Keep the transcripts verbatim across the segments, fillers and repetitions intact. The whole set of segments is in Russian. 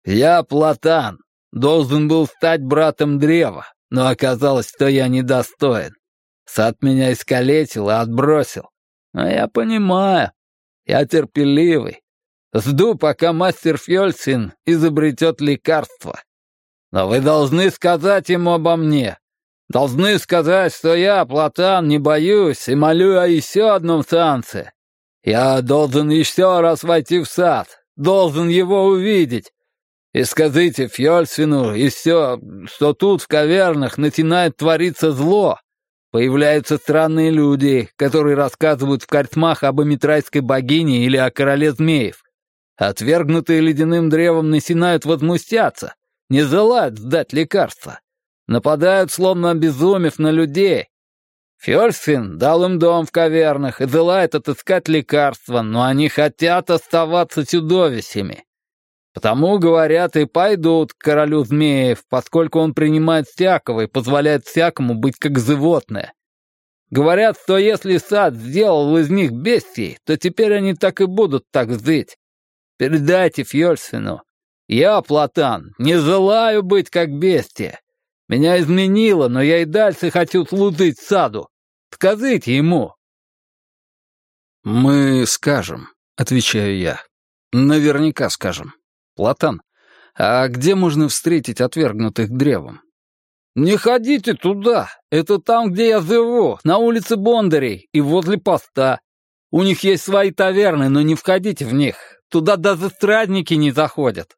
«Я Платан, должен был стать братом древа, но оказалось, что я недостоин. Сад меня искалечил и отбросил. Но я понимаю, я терпеливый. Жду, пока мастер Фьёльсин изобретет лекарство. Но вы должны сказать ему обо мне. Должны сказать, что я, Платан, не боюсь и молю о еще одном шансе. Я должен еще раз войти в сад, должен его увидеть. И скажите Фьёльсину еще, что тут в кавернах начинает твориться зло. Появляются странные люди, которые рассказывают в корчмах об эмитрайской богине или о короле змеев. Отвергнутые ледяным древом начинают возмущаться, не желают сдать лекарства. Нападают, словно обезумев, на людей. Фьёльсин дал им дом в кавернах и желает отыскать лекарства, но они хотят оставаться чудовищами. Потому, говорят, и пойдут к королю змеев, поскольку он принимает всякого и позволяет всякому быть как животное. Говорят, что если сад сделал из них бестий, то теперь они так и будут так жить. Передайте Фьёльсину. Я, Платан, не желаю быть как бестия. Меня изменило, но я и дальше хочу служить саду. Скажите ему». «Мы скажем», — отвечаю я. «Наверняка скажем. Платан, а где можно встретить отвергнутых древом?» «Не ходите туда. Это там, где я живу, на улице Бондарей и возле поста. У них есть свои таверны, но не входите в них. Туда даже страдники не заходят».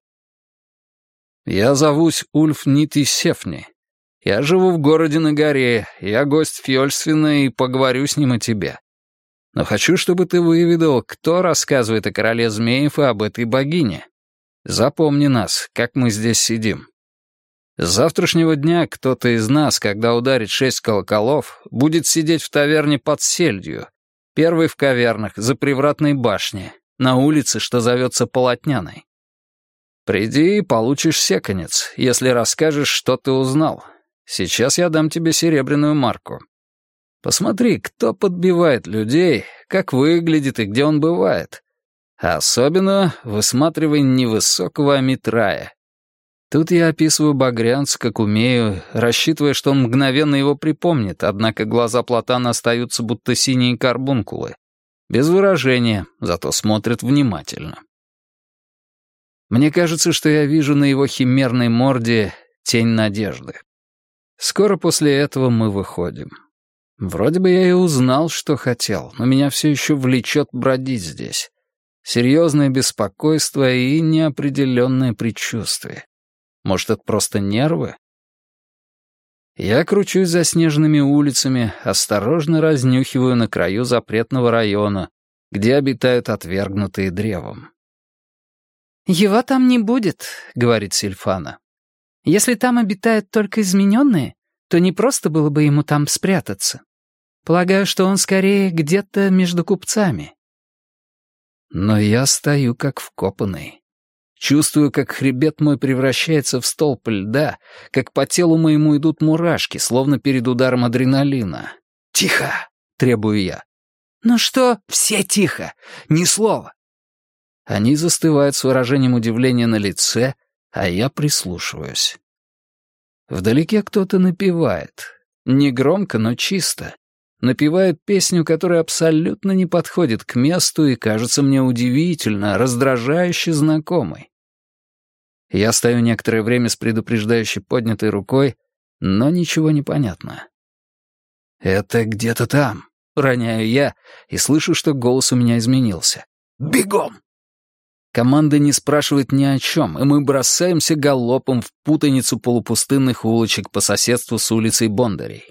«Я зовусь Ульф Нити Сефни. Я живу в городе на горе, я гость Фьёльсвина и поговорю с ним о тебе. Но хочу, чтобы ты выведал, кто рассказывает о короле змеев и об этой богине. Запомни нас, как мы здесь сидим. С завтрашнего дня кто-то из нас, когда ударит шесть колоколов, будет сидеть в таверне под сельдью, первый в кавернах, за привратной башней, на улице, что зовется Полотняной. Приди и получишь секонец, если расскажешь, что ты узнал. Сейчас я дам тебе серебряную марку. Посмотри, кто подбивает людей, как выглядит и где он бывает. А особенно высматривай невысокого Амитрая. Тут я описываю багрянца, как умею, рассчитывая, что он мгновенно его припомнит, однако глаза Платана остаются будто синие карбункулы. Без выражения, зато смотрят внимательно. Мне кажется, что я вижу на его химерной морде тень надежды. Скоро после этого мы выходим. Вроде бы я и узнал, что хотел, но меня все еще влечет бродить здесь. Серьезное беспокойство и неопределенное предчувствие. Может, это просто нервы? Я кручусь заснеженными улицами, осторожно разнюхиваю на краю запретного района, где обитают отвергнутые древом. «Его там не будет», — говорит Сильфана. «Если там обитают только измененные, то не просто было бы ему там спрятаться. Полагаю, что он скорее где-то между купцами». Но я стою как вкопанный. Чувствую, как хребет мой превращается в столб льда, как по телу моему идут мурашки, словно перед ударом адреналина. «Тихо!» — требую я. «Ну что?» «Все тихо! Ни слова!» Они застывают с выражением удивления на лице, а я прислушиваюсь. Вдалеке кто-то напевает. Негромко, но чисто. Напевает песню, которая абсолютно не подходит к месту и кажется мне удивительно, раздражающе знакомой. Я стою некоторое время с предупреждающей поднятой рукой, но ничего не понятно. «Это где-то там», — роняю я, и слышу, что голос у меня изменился. «Бегом!» Команда не спрашивает ни о чем, и мы бросаемся галопом в путаницу полупустынных улочек по соседству с улицей Бондарей.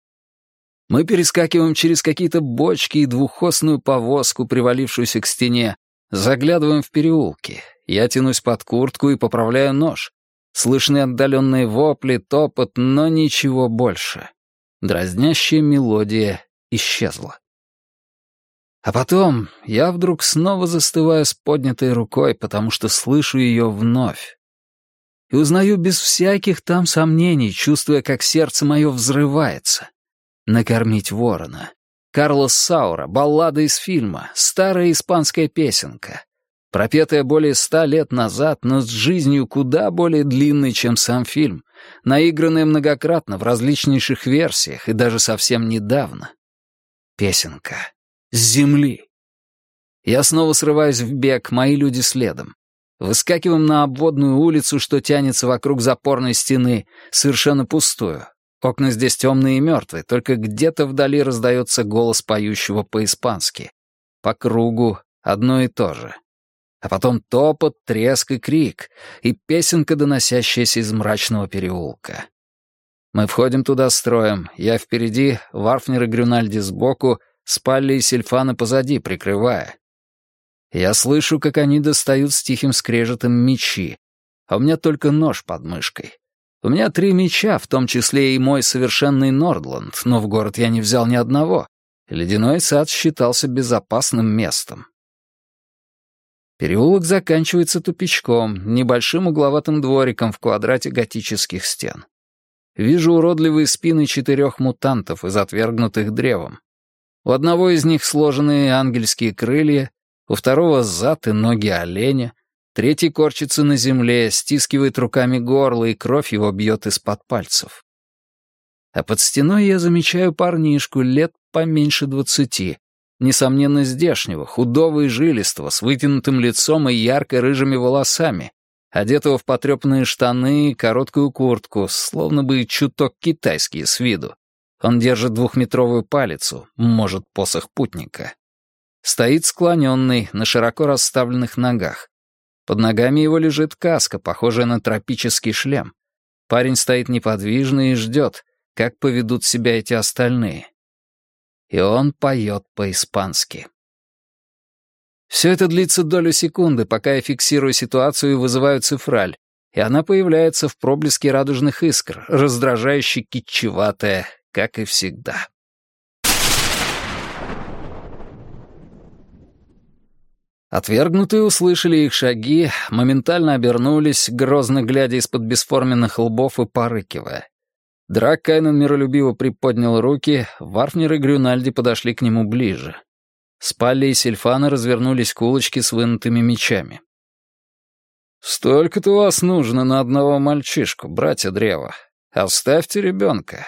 Мы перескакиваем через какие-то бочки и двухосную повозку, привалившуюся к стене, заглядываем в переулки. Я тянусь под куртку и поправляю нож. Слышны отдаленные вопли, топот, но ничего больше. Дразнящая мелодия исчезла. А потом я вдруг снова застываю с поднятой рукой, потому что слышу ее вновь. И узнаю без всяких там сомнений, чувствуя, как сердце мое взрывается. «Накормить ворона». Карлос Саура, баллада из фильма, старая испанская песенка. Пропетая более ста лет назад, но с жизнью куда более длинной, чем сам фильм, наигранная многократно в различнейших версиях и даже совсем недавно. Песенка. С земли. Я снова срываюсь в бег, мои люди следом. Выскакиваем на обводную улицу, что тянется вокруг запорной стены, совершенно пустую. Окна здесь темные и мертвые, только где-то вдали раздается голос поющего по-испански. По кругу одно и то же. А потом топот, треск и крик, и песенка, доносящаяся из мрачного переулка. Мы входим туда строем, я впереди, Варфнер и Грюнальди сбоку, Спалли и Сильфана позади, прикрывая. Я слышу, как они достают с тихим скрежетом мечи, а у меня только нож под мышкой. У меня три меча, в том числе и мой совершенный Нордланд, но в город я не взял ни одного. Ледяной сад считался безопасным местом. Переулок заканчивается тупичком, небольшим угловатым двориком в квадрате готических стен. Вижу уродливые спины четырех мутантов, из отвергнутых древом. У одного из них сложенные ангельские крылья, у второго зад и ноги оленя, третий корчится на земле, стискивает руками горло, и кровь его бьет из-под пальцев. А под стеной я замечаю парнишку лет поменьше двадцати, несомненно, здешнего, худого и жилистого, с вытянутым лицом и ярко-рыжими волосами, одетого в потрепанные штаны и короткую куртку, словно бы чуток китайские с виду. Он держит двухметровую палицу, может, посох путника. Стоит склоненный, на широко расставленных ногах. Под ногами его лежит каска, похожая на тропический шлем. Парень стоит неподвижно и ждет, как поведут себя эти остальные. И он поет по-испански. Все это длится долю секунды, пока я фиксирую ситуацию и вызываю цифраль, и она появляется в проблеске радужных искр, раздражающе китчеватая, как и всегда. Отвергнутые услышали их шаги, моментально обернулись, грозно глядя из-под бесформенных лбов и порыкивая. Драккайнен миролюбиво приподнял руки, Варфнер и Грюнальди подошли к нему ближе. Спалли и Сильфана развернулись к улочке с вынутыми мечами. «Столько-то вас нужно на одного мальчишку, братья древа. Оставьте ребенка».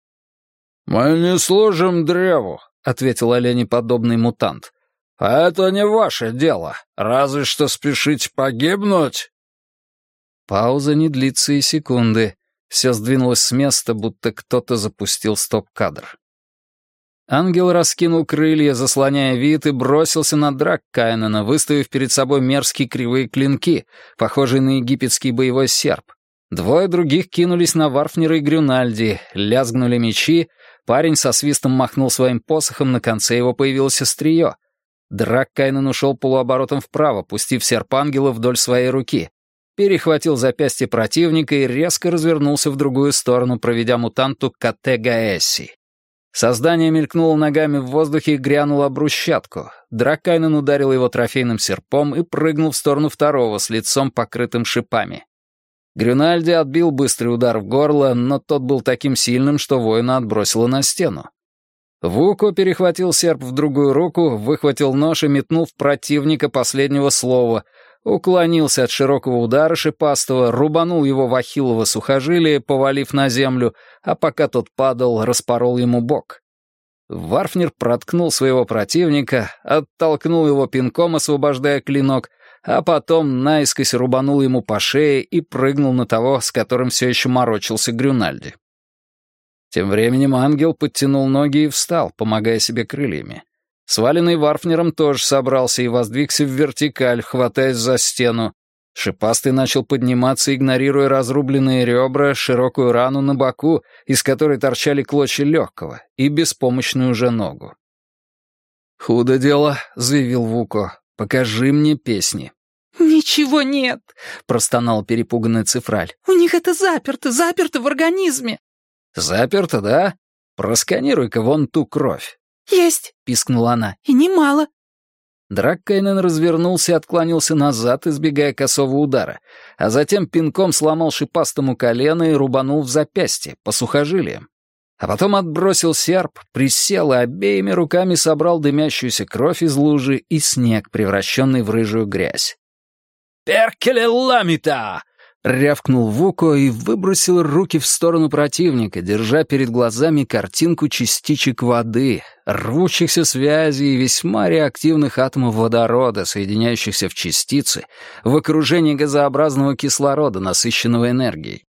«Мы не служим древу», — ответил оленеподобный мутант. «А это не ваше дело. Разве что спешить погибнуть». Пауза не длится и секунды. Все сдвинулось с места, будто кто-то запустил стоп-кадр. Ангел раскинул крылья, заслоняя вид, и бросился на Драккайнена, выставив перед собой мерзкие кривые клинки, похожие на египетский боевой серп. Двое других кинулись на Варфнера и Грюнальди, лязгнули мечи, парень со свистом махнул своим посохом, на конце его появилось острие. Драккайнен ушел полуоборотом вправо, пустив серп ангела вдоль своей руки. Перехватил запястье противника и резко развернулся в другую сторону, проведя мутанту Кате Гаэсси. Создание мелькнуло ногами в воздухе и грянуло об брусчатку. Драккайнен ударил его трофейным серпом и прыгнул в сторону второго с лицом, покрытым шипами. Грюнальди отбил быстрый удар в горло, но тот был таким сильным, что воина отбросило на стену. Вуко перехватил серп в другую руку, выхватил нож и метнул в противника последнего слова, уклонился от широкого удара шипастого, рубанул его в ахиллово сухожилие, повалив на землю, а пока тот падал, распорол ему бок. Варфнер проткнул своего противника, оттолкнул его пинком, освобождая клинок, а потом наискось рубанул ему по шее и прыгнул на того, с которым все еще морочился Грюнальди. Тем временем ангел подтянул ноги и встал, помогая себе крыльями. Сваленный Варфнером тоже собрался и воздвигся в вертикаль, хватаясь за стену. Шипастый начал подниматься, игнорируя разрубленные ребра, широкую рану на боку, из которой торчали клочья легкого, и беспомощную уже ногу. «Худо дело», — заявил Вуко. «Покажи мне песни». «Ничего нет», — простонал перепуганный Цифраль. «У них это заперто, заперто в организме». «Заперто, да? Просканируй-ка вон ту кровь». «Есть», — пискнула она. «И немало». Драккайнен развернулся и отклонился назад, избегая косого удара, а затем пинком сломал шипастому колено и рубанул в запястье, по сухожилиям. А потом отбросил серп, присел и обеими руками собрал дымящуюся кровь из лужи и снег, превращенный в рыжую грязь. «Перкеле ламита!» — рявкнул Вуко и выбросил руки в сторону противника, держа перед глазами картинку частичек воды, рвущихся связей и весьма реактивных атомов водорода, соединяющихся в частицы, в окружении газообразного кислорода, насыщенного энергией.